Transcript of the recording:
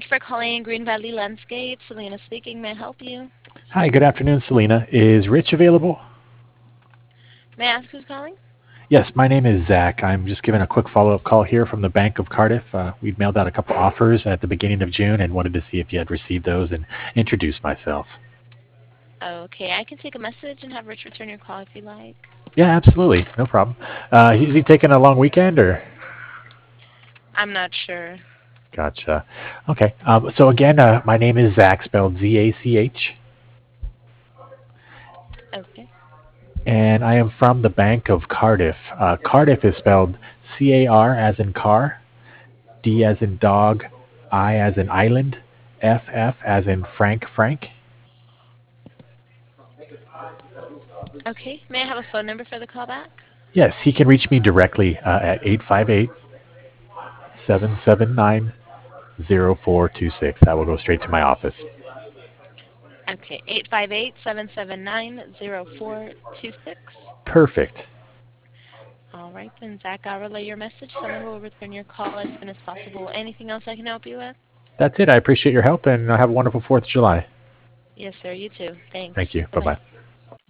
for calling Green Valley Landscape. Selena speaking. May I help you? Hi, good afternoon, Selena. Is Rich available? May I ask who's calling? Yes, my name is Zach. I'm just giving a quick follow-up call here from the Bank of Cardiff. We'd mailed out a couple offers at the beginning of June and wanted to see if you had received those and introduce myself. Okay, I can take a message and have Rich return your call if you like. Yeah, absolutely. No problem. Is he taking a long weekend or? I'm not sure. Gotcha. Okay. So again, my name is Zach, spelled Z-A-C-H, Okay. and I am from the Bank of Cardiff. Cardiff is spelled C-A-R as in car, D as in dog, I as in island, F as in Frank. Okay. May I have a phone number for the callback? Yes, he can reach me directly at 858-779-0426. I will go straight to my office. Okay, 858-779-0426. Perfect. All right, then, Zach, I'll relay your message. Someone will return your call as soon as possible. Anything else I can help you with? That's it. I appreciate your help and have a wonderful 4th of July. Yes, sir. You too. Thank Thanks. you. Bye Bye-bye. bye.